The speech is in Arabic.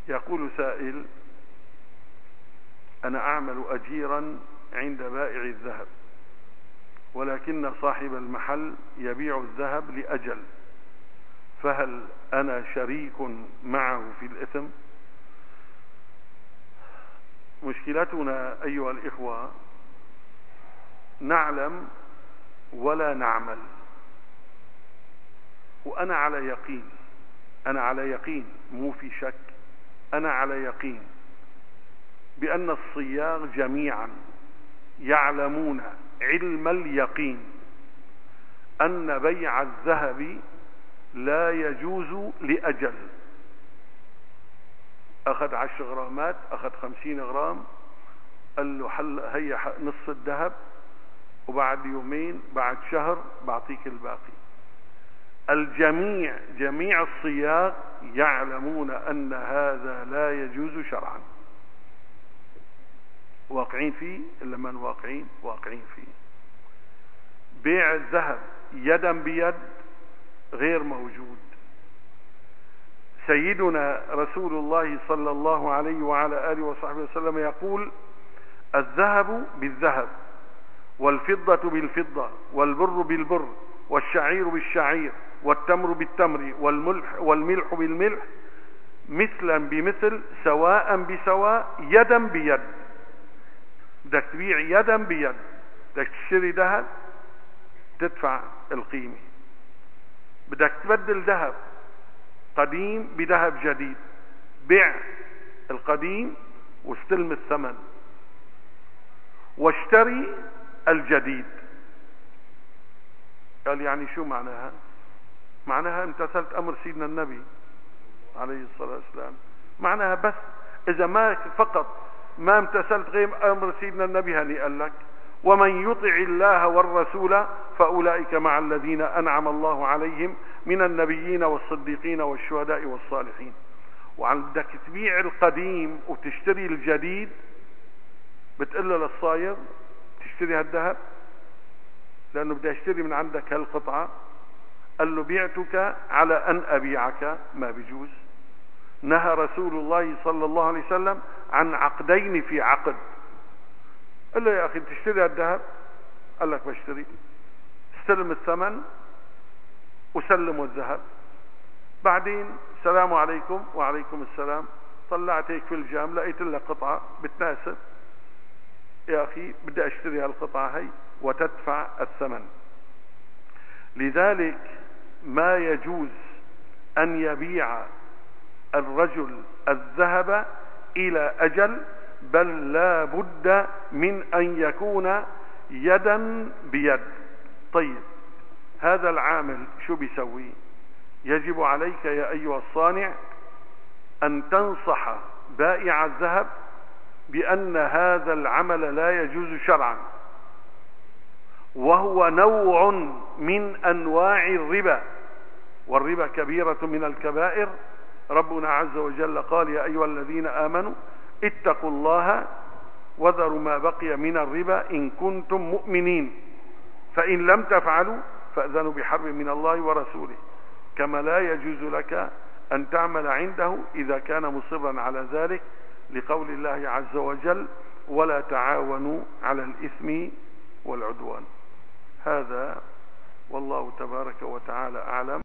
يقول سائل: أنا أعمل أجيرا عند بائع الذهب، ولكن صاحب المحل يبيع الذهب لأجل، فهل أنا شريك معه في الإثم؟ مشكلتنا أيها الإخوة نعلم ولا نعمل. وأنا على يقين مو في شك، أنا على يقين بأن الصياغ جميعا يعلمون علم اليقين أن بيع الذهب لا يجوز لأجل. أخذ 10 غرامات، أخذ 50 غرام، قال له هي نصف الذهب، وبعد يومين بعد شهر بعطيك الباقي. الجميع جميع الصياغ يعلمون أن هذا لا يجوز شرعا. واقعين فيه إلا من واقعين فيه. بيع الذهب يدا بيد غير موجود. سيدنا رسول الله صلى الله عليه وعلى آله وصحبه وسلم يقول: الذهب بالذهب، والفضة بالفضة، والبر بالبر، والشعير بالشعير، والتمر بالتمر، والملح بالملح، مثلا بمثل، سواء بسواء، يدا بيد. بدك تبيع يدا بيد، بدك تشتري ذهب تدفع القيمة، بدك تبدل ذهب قديم بذهب جديد، بيع القديم واستلم الثمن واشتري الجديد. قال يعني شو معناها؟ معناها امتثلت أمر سيدنا النبي عليه الصلاة والسلام. معناها بس إذا ما فقط ما امتثلت غير أمر سيدنا النبي هني قال لك: ومن يطع الله والرسول فأولئك مع الذين أنعم الله عليهم من النبيين والصديقين والشهداء والصالحين. وعندك تبيع القديم وتشتري الجديد، بتقول له للصايغ تشتري هالذهب لأنه بدي أشتري من عندك هالقطعة، قال له: بعتك على أن أبيعك، ما بيجوز. نهى رسول الله صلى الله عليه وسلم عن عقدين في عقد. قال له: يا أخي تشتري الذهب؟ قال لك بشتري. استلم الثمن وسلموا الذهب. بعدين السلام عليكم. وعليكم السلام. طلعت هيك في الجام لقيت لك قطعة بتناسب، يا أخي بدي أشتري هالقطعة هي، وتدفع الثمن. لذلك ما يجوز أن يبيع الرجل الذهب إلى أجل، بل لا بد من أن يكون يدا بيد. طيب هذا العامل شو بيسوي؟ يجب عليك يا أيها الصانع أن تنصح بائع الذهب بأن هذا العمل لا يجوز شرعا، وهو نوع من أنواع الربا، والربا كبيرة من الكبائر. ربنا عز وجل قال: يا أيها الذين آمنوا اتقوا الله وذروا ما بقي من الربا إن كنتم مؤمنين، فإن لم تفعلوا فأذنوا بحرب من الله ورسوله. كما لا يجوز لك أن تعمل عنده إذا كان مصرا على ذلك، لقول الله عز وجل: ولا تعاونوا على الإثم والعدوان. هذا والله تبارك وتعالى أعلم.